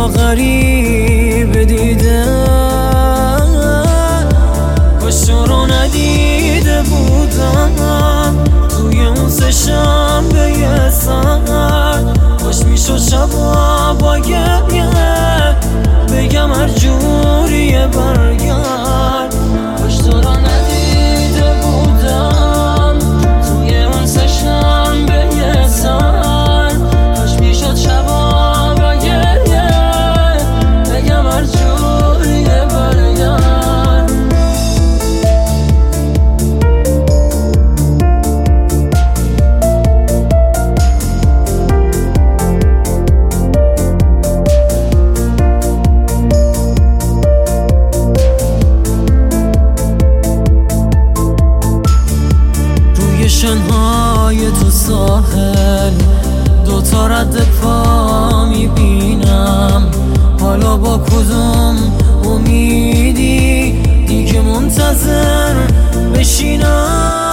یا غریب دیده، کاش تو رو ندیده بودم توی اون سه شنبه سرد. کاش میشد شبا با گریه بگم هر جوریه برگرد. کاش تو رو ندیده بودم توی اون سه شنبه سرد. کاش میشد شبا با گریه بگم هر جوریه برگرد. شنهای تو ساحل دوتا رد پا میبینم، حالا با کدوم امیدی دیگه منتظر بشینم؟